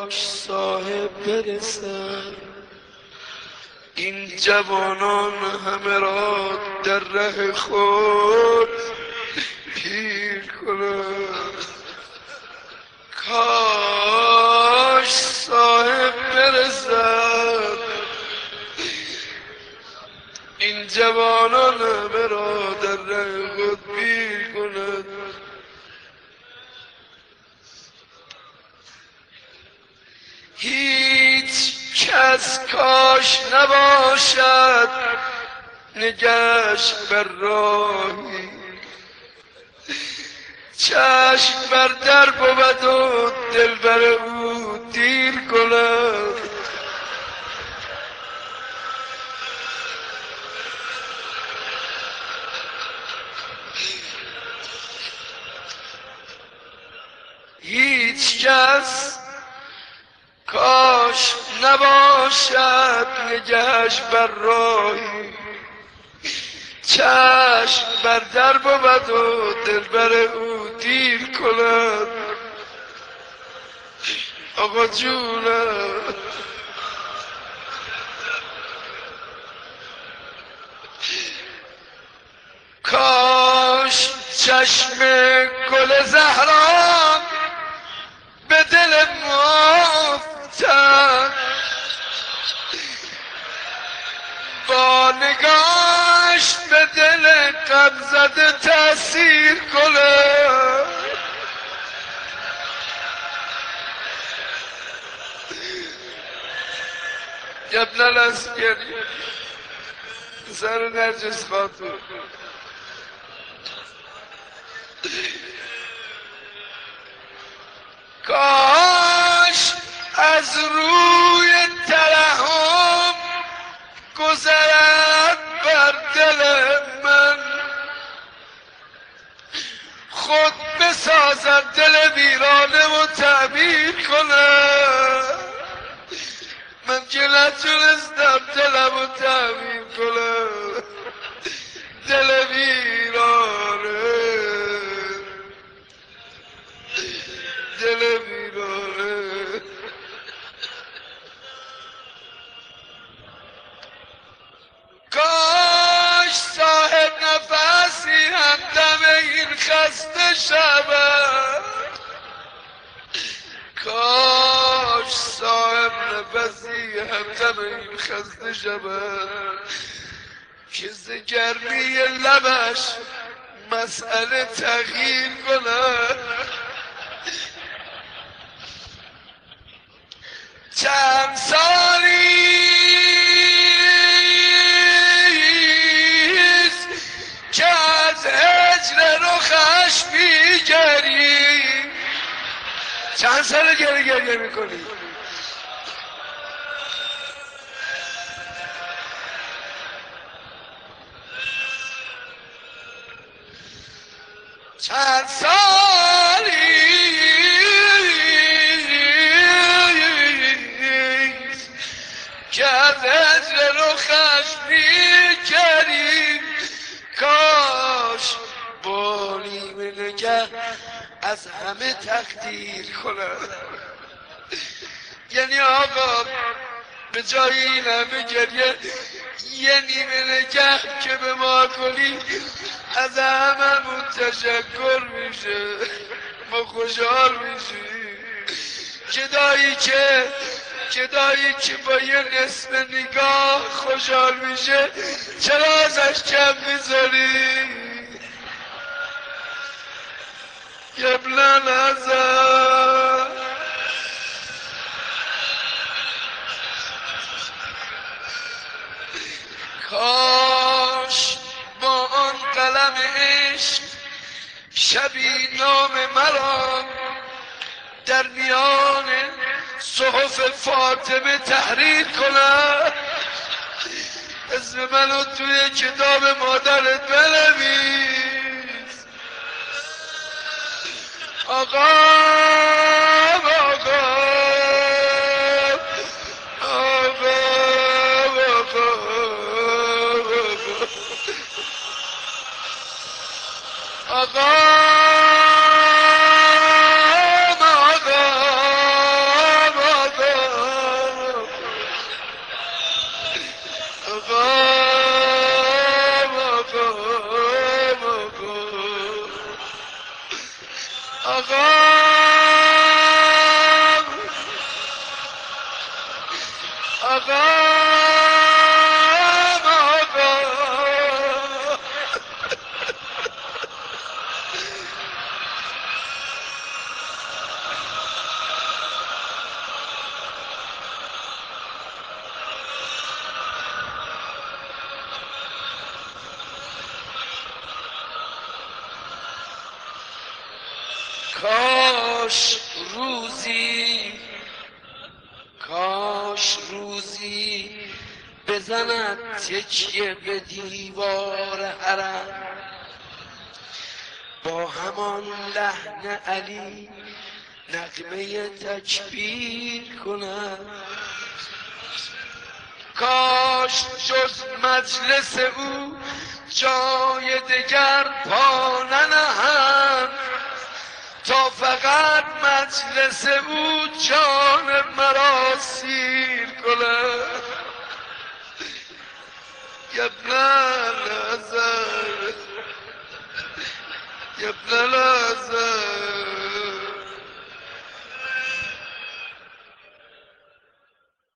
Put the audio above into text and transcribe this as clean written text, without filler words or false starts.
صاحب برسد این جوانان همه را در ره خود پیر کند. کاش صاحب برسد این جوانان همه را در ره خود پیر کند. هیچ کس کاش نباشد نگهش بر راهی چشم بر در بود و دل بر او دیر کند. هیچ کس کاش نباشد نگهش بر راهی چشم بر در بود و دل بر او دیر کند. آقا جونم کاش چشم گل زهرا به دل ما افتد با نگاهش به دل غم زده تأثیر کند. ابن الاسکری پسر نرجس خاتون کاش از روی ترحم گذرد بر دل من خود بسازد دل ویرانه و تعمیر کند. من که نتونستم دلم رو تعمیر کنم دل ویرانه دل ویرانه. کاش صاحب نفسی همدم این خسته شود کاش صاحب نفسی همدم این خسته شود که ز گرمی لبش مسئله تغییر کند. چند سالیست که از هجر رخش میگری چند سال گریه میکنی چند سالی که از هجر رخش میگری کاش با نیمه نگه از همه تقدیر کند. یعنی آقا به جای این همه گریه یه نیمه نگه که به ما کنی از هممون تشکر میشه ما خوشحال میشیم. گدایی که با یه نصف نگاه خوشحال میشه چرا ازش کم میذاری؟ قبلا نظر کاش با آن قلم عشق شبی نام مرا در میان صحف فاطمه تحریر کنم اسم منو توی کتاب مادرت بنویس. آقا کاش روزی بزند تکیه به دیوار حرم، با همان لحن علی نغمه تکبیر کند. کاش جز مجلس او جای دگر پا ننهم، تا فقط مجلس او جان مرا سیر کند. یا ابن الحسن، یا ابن الحسن،